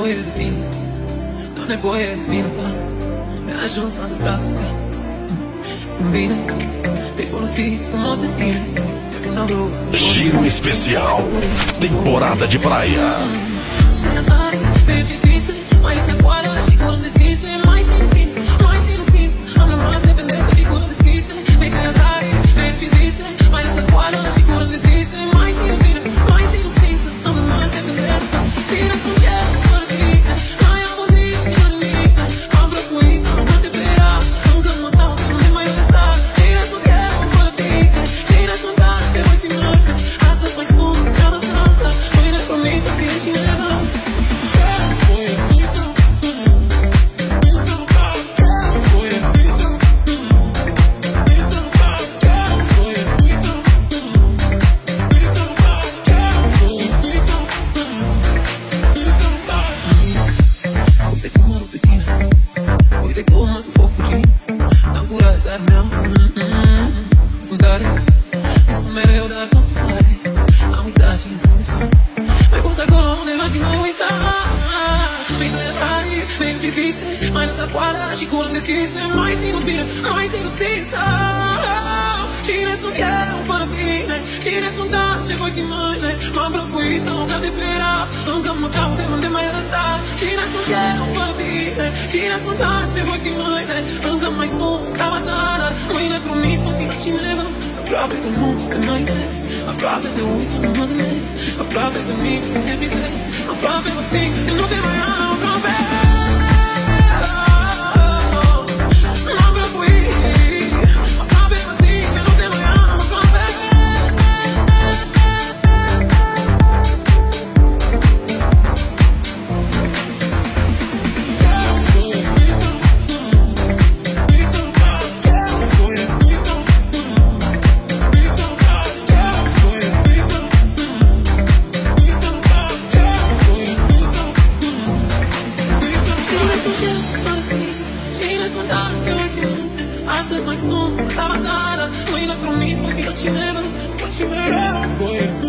nevoie de tine, n-am nevoie de tine, da. Mi-a ajuns la de dragostea. Îmi bine, te-ai folosit frumos de mine. Eu când am vrut să spun Giro especial, temporada de praia. Mai este goală și curând deschise. Mai țin fix, mai țin fix. Am rămas dependentă și curând deschise. Mi-ai creat tare, mi-ai ucisise. Mai este goală și curând deschise. Mai țin fix, mai țin fix. Am rămas dependentă. Cine sunt eu fără tine? N-ai auzit niciodată. M-am prăfuit, am te pera. Încă mă caut, nu ne mai lăsa. Cine sunt eu fără tine? Cine sunt azi, ce voi fi mâine? Astăzi mai sunt, seama ta. Mâine promit că fie cineva. Și curând deschise, mai ținut bine, mai ținut stisă. Cine sunt eu fără tine? Cine sunt azi, ce voi fi mâine? M-am prăfuit, am dat de pera. Încă mă caut de unde m-ai lăsat. Cine sunt eu fără tine? Cine sunt azi, ce voi fi mâine? Încă mai sunt sclava ta, dar mâine promit că fi cineva. Aproape că nu te mai vezi, aproape te uit, nu mă gândesc. Aproape că nimic nu te privesc, aproape mă simt că nu te mai am aproape. Astăzi mai sunt, la batala. Mâine promit, voi fi cineva.